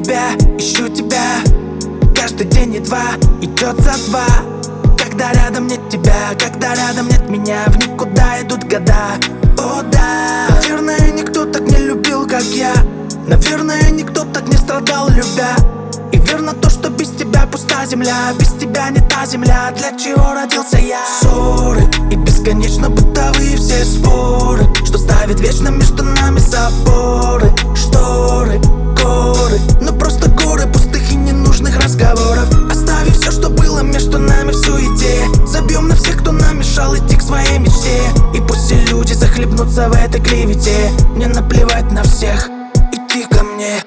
любя, ищу тебя. Каждый день едва идет за два. Когда рядом нет тебя, когда рядом нет меня, в никуда идут года. О да, наверное, никто так не любил, как я. Наверное, никто так не страдал, любя. И верно то, что без тебя пуста земля. Без тебя не та земля, для чего родился я. Ссоры и бесконечно бытовые все споры, что ставит вечно между нами заборы. Шторы, горы, но просто горы пустых и ненужных разговоров. Оставив все, что было между нами в суете. Забьем на всех, кто нам мешал идти к своей мечте. И пусть все люди захлебнутся в этой клевете. Мне наплевать на всех, иди ко мне.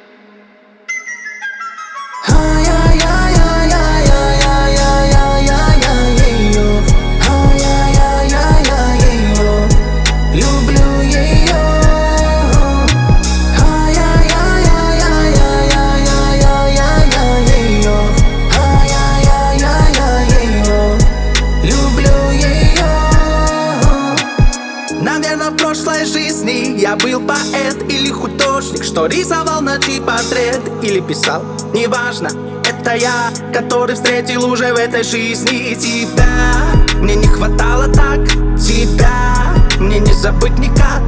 Наверное, в прошлой жизни я был поэт или художник, что рисовал ночи портрет или писал, неважно. Это я, который встретил уже в этой жизни тебя. Мне не хватало так тебя, мне не забыть никак.